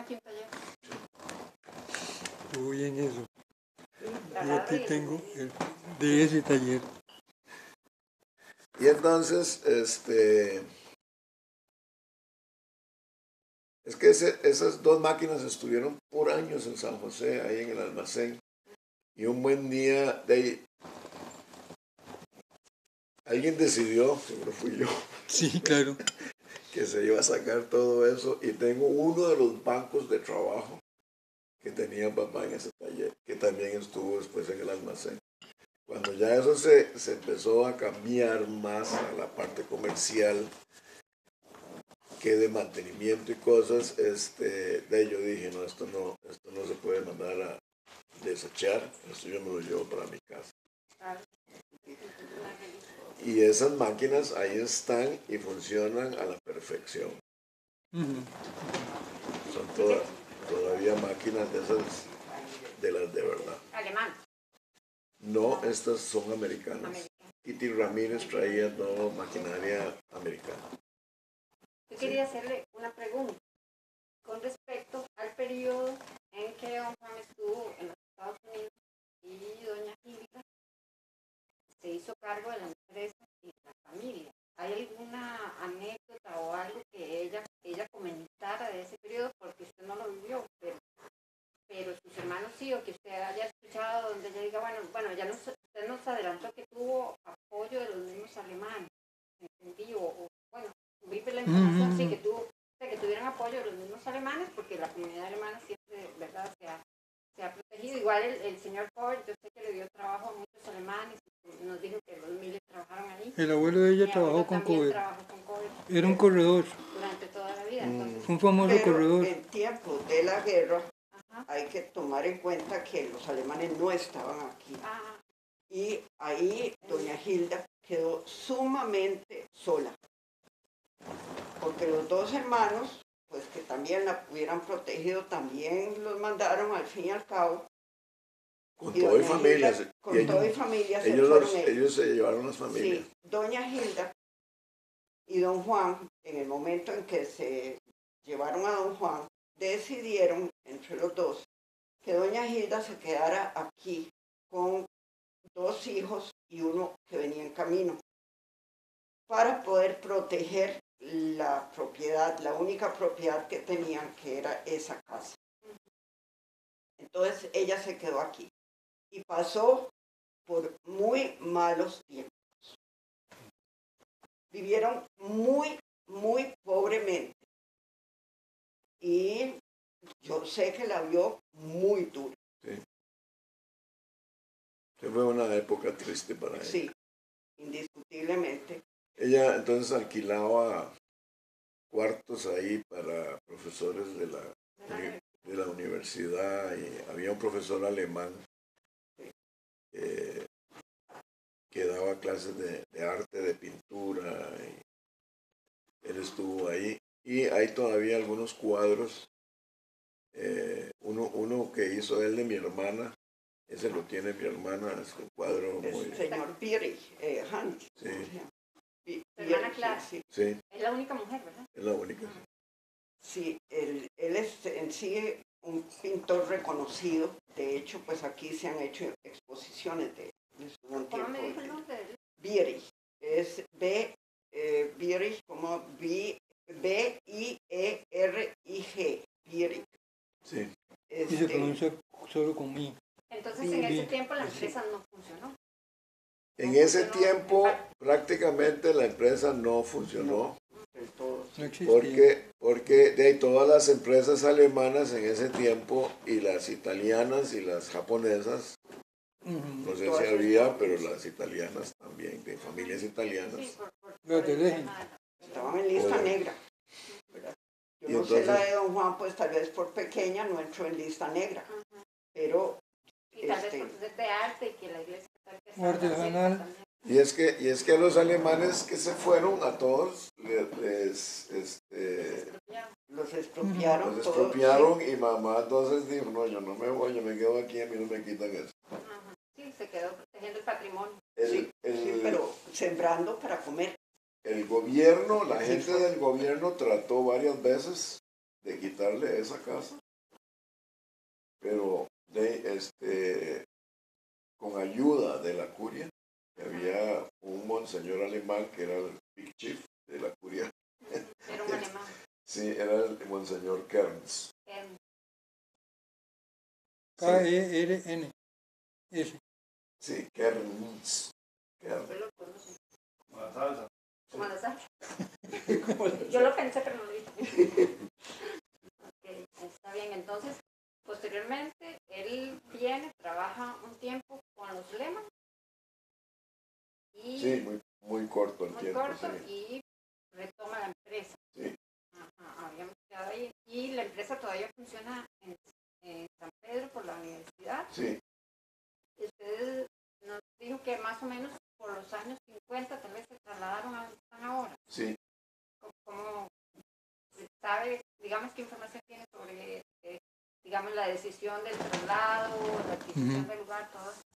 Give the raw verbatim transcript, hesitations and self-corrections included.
aquí un taller. Uy, en eso. Yo aquí tengo el de ese taller. Y entonces, este... es que ese, esas dos máquinas estuvieron por años en San José, ahí en el almacén. Y un buen día, de ahí, alguien decidió, seguro fui yo, Sí, claro. que se iba a sacar todo eso. Y tengo uno de los bancos de trabajo que tenía papá en ese taller, que también estuvo después en el almacén. Cuando ya eso se, se empezó a cambiar más a la parte comercial, que de mantenimiento y cosas, este, de yo dije, no, esto no, esto no se puede mandar a desechar, esto yo me lo llevo para mi casa. Y esas máquinas ahí están y funcionan a la perfección. Uh-huh. Son toda, todavía máquinas de esas, de las de verdad. Alemán. No, estas son americanas. Kitty Ramírez traía toda maquinaria americana. Yo quería hacerle una pregunta con respecto al periodo en que don Juan estuvo en los Estados Unidos y doña Gilda se hizo cargo de la empresa y de la familia. ¿Hay alguna anécdota o algo que ella, ella comentara de ese periodo? Porque usted no lo vivió, pero, pero sus hermanos sí, o que usted haya escuchado donde ella diga, bueno, bueno, ya nos, usted nos adelantó que tuvo apoyo de los mismos alemanes, entendí, o, o bueno, vive la información, mm-hmm. Sí, que, tuvo, que tuvieran apoyo de los mismos alemanes, porque la comunidad alemana siempre, ¿verdad?, se ha, se ha protegido. Igual el, el señor Ford, yo sé que le dio trabajo a muchos alemanes, nos dijo que los miles trabajaron ahí. El abuelo de ella trabajó con COVID. Era un corredor. Durante toda la vida. Entonces, un famoso pero corredor. En tiempo de la guerra, ajá, hay que tomar en cuenta que los alemanes no estaban aquí. Ajá. Y ahí doña Gilda quedó sumamente sola. Porque los dos hermanos, pues que también la hubieran protegido, también los mandaron al fin y al cabo. Con todo y familias. Gilda, con y todo y familias. Ellos, los, ellos. ellos se llevaron las familias. Sí, doña Gilda y don Juan, en el momento en que se llevaron a don Juan, decidieron entre los dos que doña Gilda se quedara aquí con dos hijos y uno que venía en camino, para poder proteger la propiedad, la única propiedad que tenían, que era esa casa. Entonces ella se quedó aquí y pasó por muy malos tiempos. Vivieron muy, muy pobremente. Y yo sé que la vio muy dura. Sí. Fue una época triste para ella. Sí, indiscutiblemente. Ella entonces alquilaba cuartos ahí para profesores de la, de la universidad, y había un profesor alemán eh, que daba clases de, de arte, de pintura, y él estuvo ahí. Y hay todavía algunos cuadros, eh, uno, uno que hizo él de mi hermana, ese lo tiene mi hermana, es un cuadro el muy... señor Bierich, eh, Hans. Sí. Su hermana Clara. Sí. Sí. Es la única mujer, ¿verdad? Es la única. Uh-huh. Sí, él, él es en sí un pintor reconocido. De hecho, pues aquí se han hecho exposiciones de él. ¿Cómo me dijo el nombre de él? Bierich. Es B, eh, Bierich como B, B I E R I G. Bierich. Sí. Este, y se pronuncia solo con mi. Entonces, en ese tiempo la empresa no funcionó. En ese tiempo prácticamente la empresa no funcionó. No existía. Porque, porque de ahí todas las empresas alemanas en ese tiempo, y las italianas y las japonesas, uh-huh. no sé todas si había, pero las italianas también, de familias italianas. Sí, por, por, por el estaban en lista o, negra. ¿verdad? Yo no entonces, sé la de don Juan, pues tal vez por pequeña no entró en lista negra. Uh-huh. Pero... Y tal este, vez por ser de arte y que la iglesia artesanal. Y es que y es que a los alemanes que se fueron, a todos les, les este, los expropiaron, los expropiaron todos, y mamá entonces dijo, no, yo no me voy, yo me quedo aquí, a mí no me quitan eso. Ajá. Sí, se quedó protegiendo el patrimonio. El, sí, el, sí, pero sembrando para comer. El gobierno, la gente del gobierno trató varias veces de quitarle esa casa, pero de este con ayuda de la curia, que había un monseñor alemán que era el big chief de la curia. Era un alemán. Sí, era el monseñor Kerns. Em, K E R N S. Sí, Kerns. Kerns. yo lo conocí. Como la salsa. Como la salsa. Yo lo pensé, pero no lo dije. Ok, está bien. Entonces, posteriormente, él viene, trabaja un tiempo con los Lehman. Y Sí, muy, muy corto el muy tiempo. corto Sí. y retoma la empresa. Sí. Ajá, habíamos quedado ahí. Y la empresa todavía funciona en, en San Pedro por la universidad. Sí, Y usted nos dijo que más o menos por los años cincuenta tal vez se trasladaron a donde están ahora. sí. ¿Cómo, cómo sabe, digamos, qué información tiene sobre, eh, digamos, la decisión del traslado, la adquisición Ujú. del lugar, todo eso?